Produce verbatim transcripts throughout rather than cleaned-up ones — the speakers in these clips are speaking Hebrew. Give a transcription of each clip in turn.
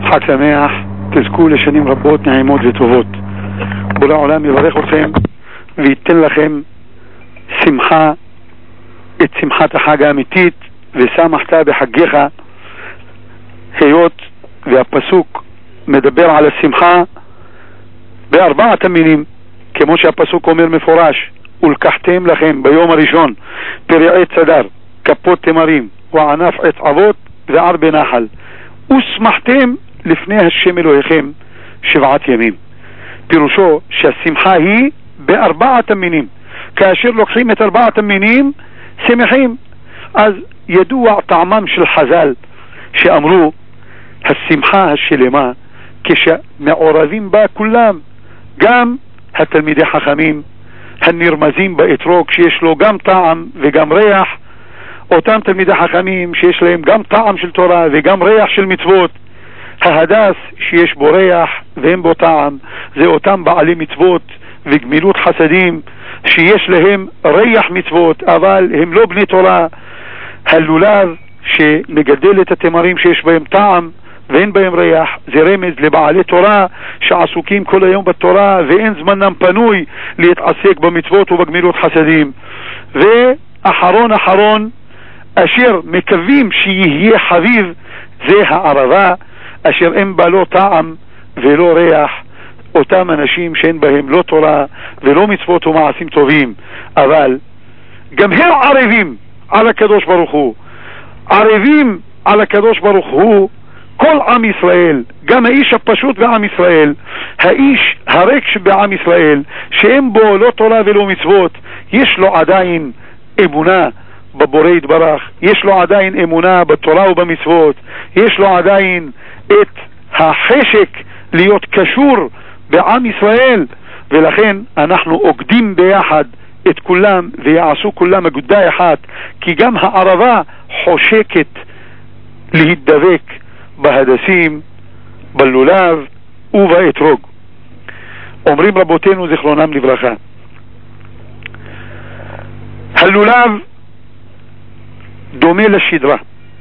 חג שמח, תזכו לשנים רבות נעימות וטובות. בורא העולם יברך אתכם וייתן לכם שמחה, את שמחת החג האמיתית, ושמחת בחגיך, היות והפסוק מדבר על השמחה בארבעת המינים, כמו שהפסוק אומר מפורש: ולקחתם לכם ביום הראשון פרעי צדר, כפות תמרים וענף עץ אבות וערבי נחל, ושמחתם לפני השם אלוהיכם שבעת ימים. פירושו שהשמחה היא בארבעת המינים. כאשר לוקחים את ארבעת המינים שמחים. אז ידוע טעמם של חז"ל שאמרו השמחה השלמה כשמעורבים בה כולם, גם התלמידי חכמים הנרמזים באתרוג שיש לו גם טעם וגם ריח, אותם תלמידי חכמים שיש להם גם טעם של תורה וגם ריח של מצוות. ההדס שיש בו ריח והם בו טעם, זה אותם בעלי מצוות וגמילות חסדים שיש להם ריח מצוות אבל הם לא בני תורה. הלולב שמגדל את התמרים שיש בהם טעם ואין בהם ריח, זה רמז לבעלי תורה שעסוקים כל היום בתורה ואין זמנם פנוי להתעסק במצוות ובגמילות חסדים. ואחרון אחרון אשר מקווים שיהיה חביב זה הערבה, אשר אין בה לא טעם ולא ריח, אותם אנשים שאין בהם לא תורה ולא מצוות ומעשים טובים, אבל גם הם ערבים על הקדוש ברוך הוא, ערבים על הקדוש ברוך הוא כל עם ישראל, גם האיש הפשוט בעם ישראל, האיש הריק שבעם ישראל שאין בו לא תורה ולא מצוות, יש לו עדיין אמונה בבורא יתברך, יש לו עדיין אמונה בתורה ובמצוות, יש לו עדיין את החשק להיות קשור בעם ישראל, ולכן אנחנו עוקדים ביחד את כולם ויעשו כולם אגודה אחת, כי גם הערבה חושקת להידבק בהדסים, בלולב ובאתרוג. אומרים רבותינו זכרונם לברכה, הלולב דומה לשדרה.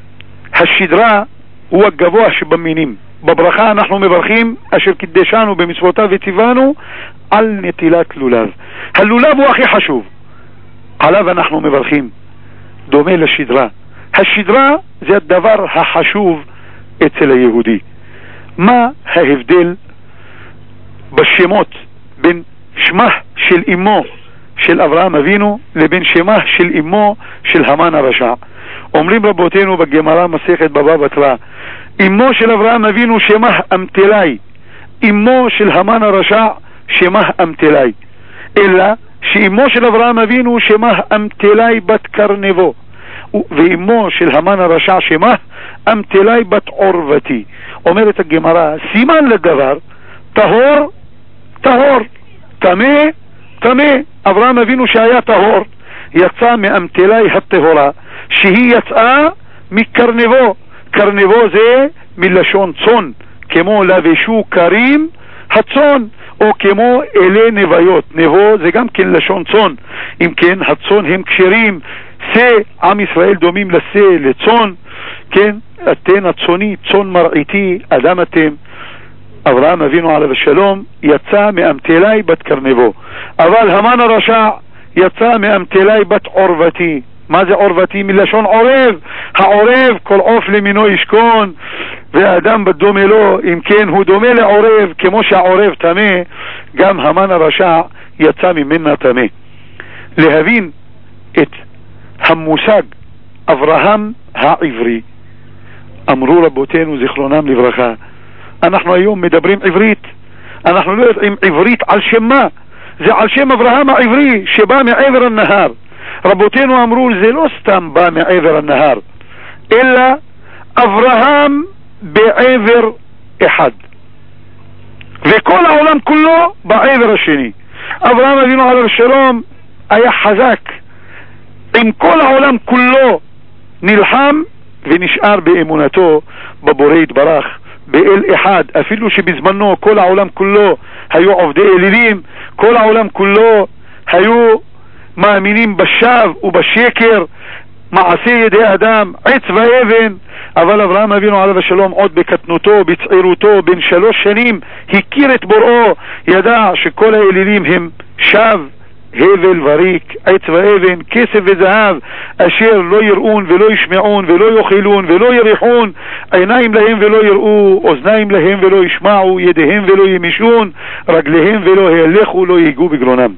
השדרה הוא הגבוה שבמינים. בברכה אנחנו מברכים אשר קידשנו במצוותיו וציוונו על נטילת לולב. הלולב הוא הכי חשוב, עליו אנחנו מברכים. דומה לשדרה. השדרה זה הדבר החשוב אצל היהודי. מה ההבדל בשמות בין שמה של אמו של אברהם אבינו לבין שמה של אמו של המן הרשע? אומרים רבותינו בגמרא מסכת בבא בתרא, אמו של אברהם אבינו שמה אמתלי, אמו של המן הרשע שמה אמתלי, אלא שאמו של אברהם אבינו שמה אמתלי בת קרנבו, ואמו של המן הרשע שמה אמתלי בת עורבתי. אומרת הגמרא, סימן לדבר, טהור טהור, טמא טמא. אברהם אבינו שהיה טהור יצא מאמתלי הטהורה שהיא יצאה מקרנבו. קרנבו זה מלשון צון, כמו לבשו קרים הצון, או כמו אלי נוויות. נבו זה גם כן לשון צון. אם כן, הצון הם קשרים, שא, עם ישראל דומים לשא, לצון, כן, אתן הצוני, צון מרעיתי, אדם אתם. אברהם אבינו עליו השלום יצא מאמתלי בת קרנבו, אבל המן הרשע יצא מאמתלי בת עורבתי. מה זה עורבתי? מלשון עורב. העורב כל עוף למינו ישכון, והאדם בדומה לו. אם כן, הוא דומה לעורב, כמו שהעורב טמא, גם המן הרשע יצא ממנה טמא. להבין את המושג אברהם העברי, אמרו רבותינו זכרונם לברכה, אנחנו היום מדברים עברית, אנחנו לא יודעים עברית על שם מה. זה על שם אברהם העברי שבא מעבר הנהר. רבותינו אמרו זה לא סתם בא מעבר הנהר, אלא אברהם בעבר אחד וכל העולם כולו בעבר השני. אברהם אבינו עליו השלום היה חזק, עם כל העולם כולו נלחם ונשאר באמונתו בבורא יתברך, באל אחד. אפילו שבזמנו כל העולם כולו היו עובדי אלילים, כל העולם כולו היו מאמינים בשב ובשקר, מעשה ידי אדם, עץ ואבן. אבל אברהם אבינו עליו השלום עוד בקטנותו, בצעירותו, בין שלוש שנים, הכיר את בוראו, ידע שכל האלילים הם שב, הבל וריק, עץ ואבן, כסף וזהב, אשר לא יראון ולא ישמעון ולא יאכלון ולא יריחון, עיניים להם ולא יראו, אוזניים להם ולא ישמעו, ידיהם ולא ימישון, רגליהם ולא ילכו, לא ייגעו בגרונם.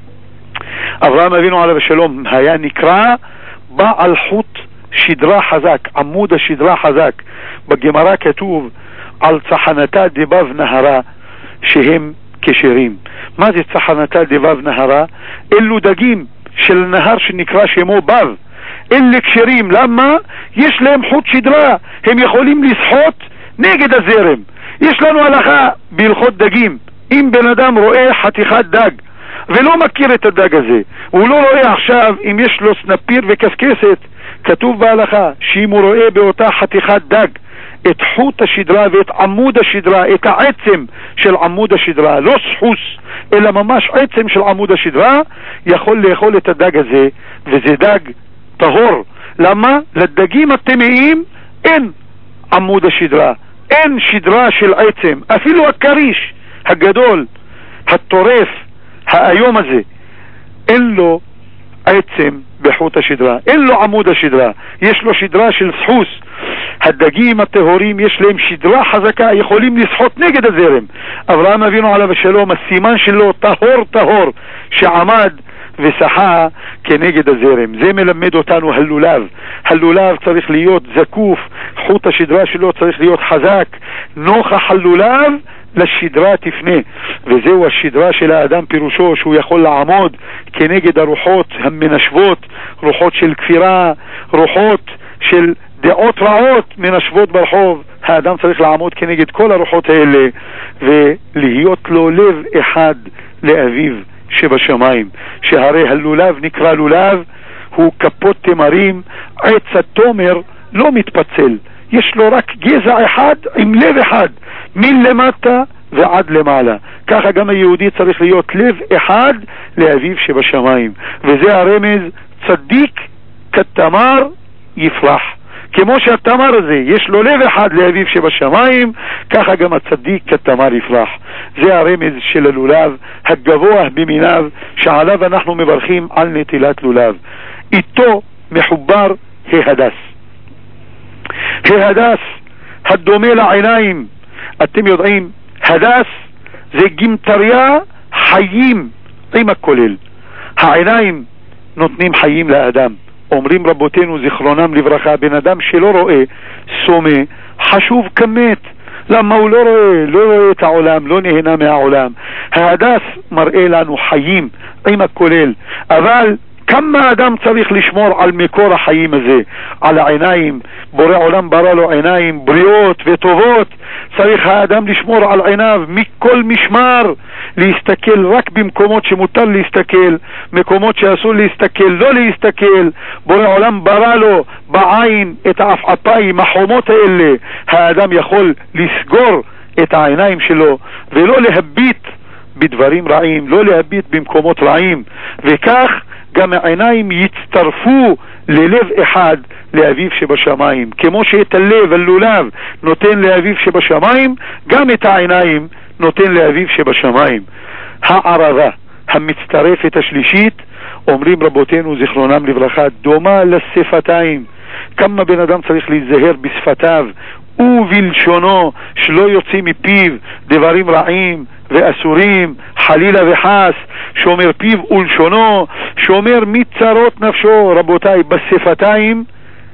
אברהם אבינו עליו השלום היה נקרא בעל חוט שדרה חזק, עמוד השדרה חזק. בגמרא כתוב על צחנתה דבב נהרה שהם כשרים. מה זה צחנתה דבב נהרה? אלו דגים של נהר שנקרא שמו בב, אלה כשרים. למה? יש להם חוט שדרה, הם יכולים לשחות נגד הזרם. יש לנו הלכה בהלכות דגים, אם בן אדם רואה חתיכת דג ולא מכיר את הדג הזה, הוא לא רואה עכשיו אם יש לו סנפיר וכסכסת, כתוב בהלכה שאם הוא רואה באותה חתיכת דג את חוט השדרה ואת עמוד השדרה, את העצם של עמוד השדרה, לא סחוס אלא ממש עצם של עמוד השדרה, יכול לאכול את הדג הזה, וזה דג טהור. למה? לדגים הטמאים אין עמוד השדרה, אין שדרה של עצם. אפילו הכריש הגדול, הטורף, היום הזה, אין לו עצם בחוט השדרה, אין לו עמוד השדרה, יש לו שדרה של סחוס. הדגים הטהורים יש להם שדרה חזקה, יכולים לשחות נגד הזרם. אברהם אבינו עליו השלום, הסימן שלו טהור טהור, שעמד ושחה כנגד הזרם. זה מלמד אותנו הלולב. הלולב צריך להיות זקוף, חוט השדרה שלו צריך להיות חזק. נוכח הלולב לשדרה תפנה, וזהו השדרה של האדם, פירושו שהוא יכול לעמוד כנגד הרוחות המנשבות, רוחות של כפירה, רוחות של דעות רעות מנשבות ברחוב. האדם צריך לעמוד כנגד כל הרוחות האלה ולהיות לו לב אחד לאביו שבשמיים. שהרי הלולב נקרא לולב, הוא כפות תמרים, עץ התומר לא מתפצל, יש לו רק גזע אחד עם לב אחד, מלמטה ועד למעלה. ככה גם היהודי צריך להיות לב אחד לאביו שבשמיים, וזה הרמז צדיק כתמר יפרח. כמו שהתמר הזה יש לו לב אחד לאביו שבשמיים, ככה גם הצדיק כתמר יפרח. זה הרמז של הלולב הגבוה במיניו, שעליו אנחנו מברכים על נטילת לולב. איתו מחובר ההדס. ההדס הדומה לעיניים. אתם יודעים, הדס זה גימטריה חיים עם הכולל. העיניים נותנים חיים לאדם. אומרים רבותינו זיכרונם לברכה, בן אדם שלא רואה סומה חשוב כמת. למה הוא לא רואה? לא רואה את העולם, לא נהנה מהעולם. ההדס מראה לנו חיים עם הכולל. אבל כמה האדם צריך לשמור על מקור החיים הזה, על העיניים. בורא עולם ברא לו עיניים בריאות וטובות, צריך האדם לשמור על עיניו מכל משמר, להסתכל רק במקומות שמותר להסתכל, מקומות שאסור להסתכל לא להסתכל. בורא עולם ברא לו בעין את העפעפיים, החומות האלה. האדם יכול לסגור את העיניים שלו ולא להביט בדברים רעים, לא להביט במקומות רעים, וכך גם העיניים יצטרפו ללב אחד לאביו שבשמיים. כמו שאת הלב, הלולב, נותן לאביו שבשמיים, גם את העיניים נותן לאביו שבשמיים. הערבה המצטרפת השלישית, אומרים רבותינו זיכרונם לברכה, דומה לשפתיים. כמה בן אדם צריך להיזהר בשפתיו ובלשונו, שלא יוצאים מפיו דברים רעים ואסורים, חלילה וחס. שומר פיו ולשונו, שומר מצרות נפשו. רבותיי, בשפתיים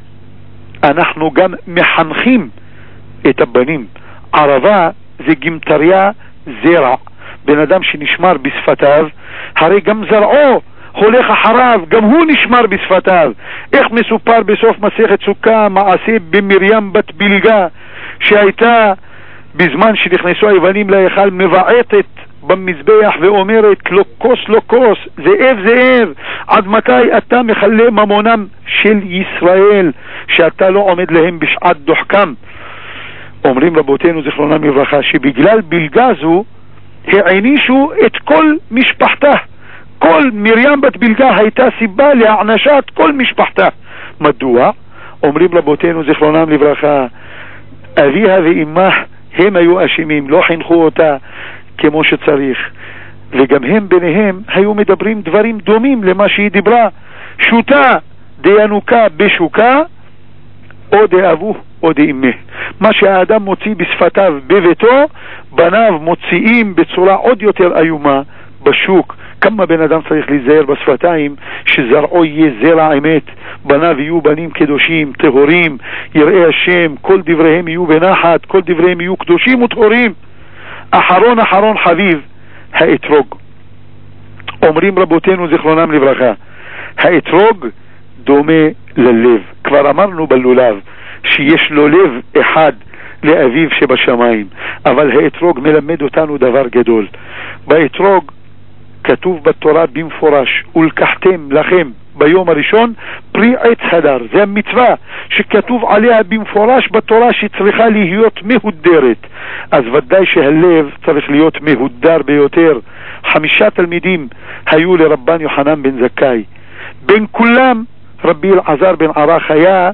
אנחנו גם מחנכים את הבנים. ערבה זה גימטריה זרע. בן אדם שנשמר בשפתיו, הרי גם זרעו הולך אחריו, גם הוא נשמר בשפתיו. איך מסופר בסוף מסכת סוכה מעשה במרים בת בלגה, שהייתה בזמן שנכנסו היוונים להיכל מבעטת במזבח ואומרת לו כוס לא כוס, זאב זאב, עד מתי אתה מחלה ממונם של ישראל, שאתה לא עומד להם בשעת דוחקם. אומרים רבותינו זיכרונם לברכה שבגלל בלגה זו הענישו את כל משפחתה. כל מרים בת בלגה הייתה סיבה להענשת כל משפחתה. מדוע? אומרים רבותינו זיכרונם לברכה, אביה ואימה הם היו אשמים, לא חינכו אותה כמו שצריך, וגם הם ביניהם היו מדברים דברים דומים למה שהיא דיברה. שוטה דיינוקה בשוקה, או דאבו או דאימה. מה שהאדם מוציא בשפתיו בביתו, בניו מוציאים בצורה עוד יותר איומה בשוק. כמה בן אדם צריך להיזהר בשפתיים, שזרעו יהיה זרע אמת, בניו יהיו בנים קדושים, טהורים, יראי השם, כל דבריהם יהיו בנחת, כל דבריהם יהיו קדושים וטהורים. אחרון אחרון חביב, האתרוג. אומרים רבותינו זיכרונם לברכה, האתרוג דומה ללב. כבר אמרנו בלולב שיש לו לב אחד לאביו שבשמיים, אבל האתרוג מלמד אותנו דבר גדול. באתרוג כתוב בתורה במפורש, ולקחתם לכם ביום הראשון פרי עץ הדר. זה המצווה שכתוב עליה במפורש בתורה שצריכה להיות מהודרת. אז ודאי שהלב צריך להיות מהודר ביותר. חמישה תלמידים היו לרבן יוחנן בן זכאי, בין כולם רבי אלעזר בן ערך היה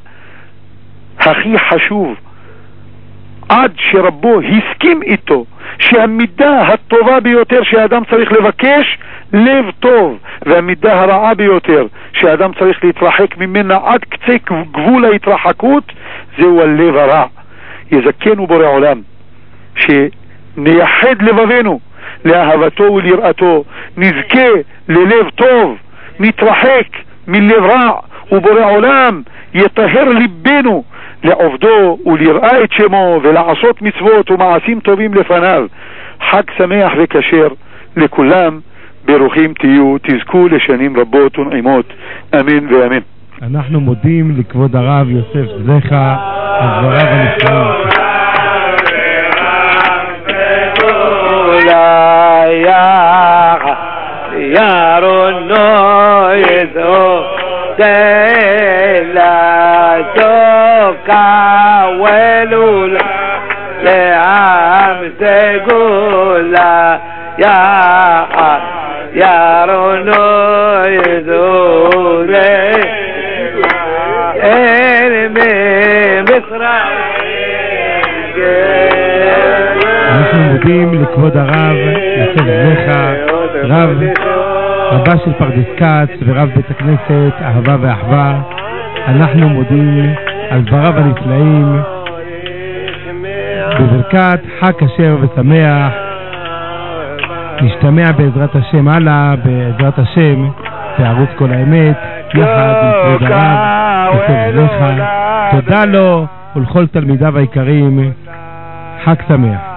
הכי חשוב, עד שרבו הסכים איתו שהמידה הטובה ביותר שאדם צריך לבקש לב טוב, והמידה הרעה ביותר שאדם צריך להתרחק ממנה עד קצה גבול ההתרחקות זהו הלב הרע. יזכנו בורא עולם שנייחד לבבינו לאהבתו ולראתו, נזכה ללב טוב, נתרחק מלב רע, ובורא עולם יטהר ליבנו לעובדו ולראה את שמו ולעשות מצוות ומעשים טובים לפניו. חג שמח וכשר לכולם, ברוכים תהיו, תזכו לשנים רבות ונעימות, אמן ואמן. אנחנו מודים לכבוד הרב יוסף זכה על דבריו הנפלאים. ירונו יזו דלה תוקה ולולה לעם סגולה ירונו יזו אל מצרים. אנחנו מודים לכבוד הרב יוסף זכה, רב רבה של פרדס כץ ורב בית הכנסת אהבה ואחווה. אנחנו מודים על דבריו הנפלאים, בברכת חג כשר ושמח. נשתמע בעזרת השם הלאה, בעזרת השם בערוץ כל האמת, יחד עם כבוד הרב יוסף זכה. תודה לו ולכל תלמידיו היקרים, חג שמח.